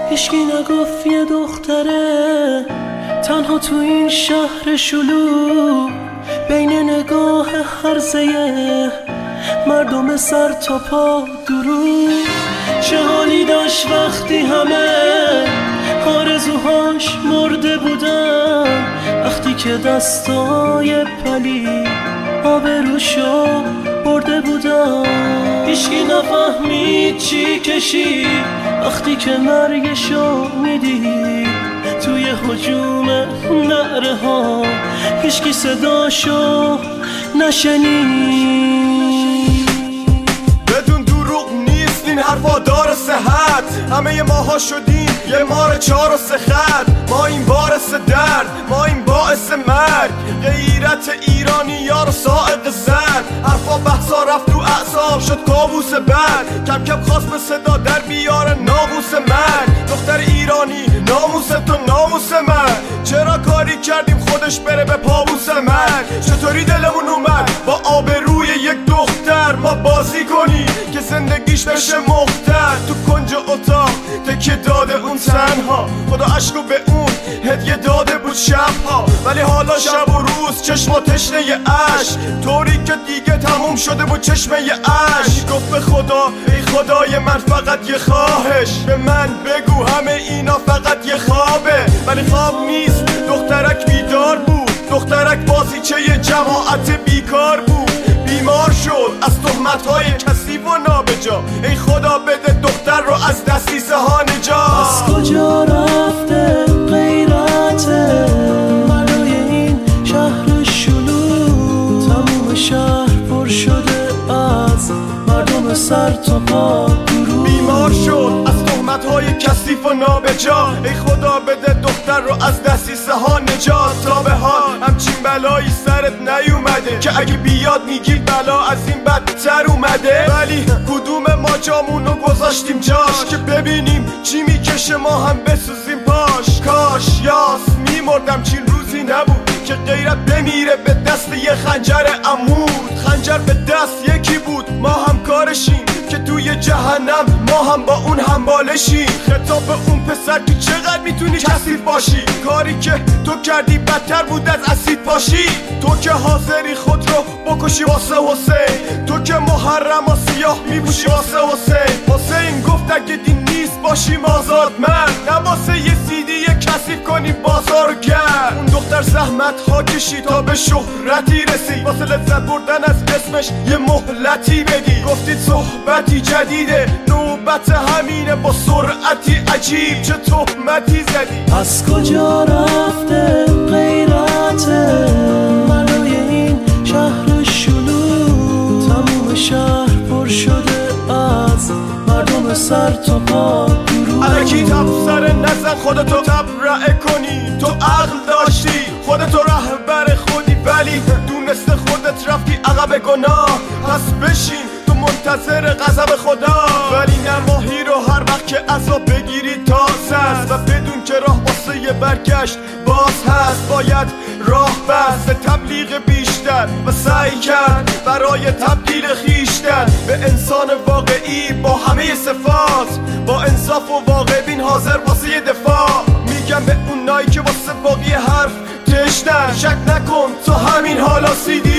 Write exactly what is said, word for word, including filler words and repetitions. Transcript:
هیچکی نگفت یه دختره تنها تو این شهر شلوغ بین نگاه هرزه مردم سر تا پا درو. چه حالی داشت وقتی همه آرزوهاش مرده بودن، وقتی که دستای پلی آبروشو برده بودن. هیچکی نفهمید چی کشید وقتی که مرگشو میدید توی هجوم نعره ها، هیچکی صداشو نشنید. بدون دروغ نیست این حرفا دار صحت، همه ماها شدیم یه مار چار و سه خط. ما این باعث درد، ما این باعث مرگ، غیرت ایرانی یار سائق زن. حرفا بحثا رفت تو اعصاب شد کابوس بد، کم کم خواست به صدا در بیاره ناموس من. دختر ایرانی ناموس تو ناموس من، چرا کاری کردیم خودش بره به پابوس من؟ چطوری دلمون اومد با آبروی یک دختر ما بازی کنی که زندگیش بشه مختر؟ تو کنج اتاق تکیه داده اون تنها، خدا عشقو به اون هدیه داده بود شبها. ولی حالا شب و روز چشم و تشنه عشق، طوری که دیگه تموم شده بود چشمه عشق. گفت به خدا ای خدای من فقط یه خواهش، به من بگو همه اینا فقط یه خوابه. ولی خواب نیست، دخترک بیدار بود، دخترک بازیچه یه جماعت بیکار بود. بیمار شد از تهمت‌های کثیف و نابجا، ای خدا بده دختر رو از دستیسه ها نجات. از کجا رفته غیرت ملای این شهر شلوغ؟ تموم شهر پر شده از مردم سر تا پا درو. بیمار شد از تهمت‌های کثیف و نابجا، ای خدا بده دختر رو از دستیسه ها نجات. تا به حال همچین بلایی سرت نیومده که اگه بیاد میگی بلا از این بدتر اومده. ولی کدوم ما جامونو گذاشتیم جاش که ببینیم چی میکشه ما هم بسوزیم پاش؟ کاش یاس میمردم چین روزی نبود که غیرت بمیره به دست یه خنجر عمود. خنجر به دست یکی بود، ما هم کارشیم که توی جهنم ما هم با اون همبالشیم. خطاب به اون پسر که چقدر میتونی کثیف باشی، کاری که تو کردی بدتر بود از اسید باشی. تو که حاضری خود رو بکشی واسه حسین، تو که محرم و سیاه میپوشی واسه حسین. حسین گفت اگه دین نیست باشیم آزاد من، نه واسه یه سیدی کثیف کنی بازار گرد. اون دختر زحمت ها کشی تا به شهرتی رسی، واسه لذت بردن از اسمش یه مهلتی بدی. گفتید صحبتی جدیده نوبت همینه، با سرعتی عجیب چه تهمتی زدی؟ از کجا رفته غیرت ملای این شهر شلوغ؟ تموم شهر پر شده از مردم سر تا پا درو. الکی تب سر نزن خودتو تبرئه کنی، تو عقل داشتی خودتو رهبر خودی، ولی دونسته خودت رفتی عقب گناه. پس بشین تو منتظر غضب خدا، ولی نماهی رو هر وقت که عذاب بگیری تازه است. و بدون که راه واسه یه برگشت باز هست، باید راه بست به تبلیغ بیشتر و سعی کرد برای تبدیل خیشتن به انسان واقعی با همه صفات، با انصاف و واقع بین حاضر واسه یه دفاع. میگم به اونایی که واسه باقی حرف تشنن، شک نکن تو همین حالا سیدی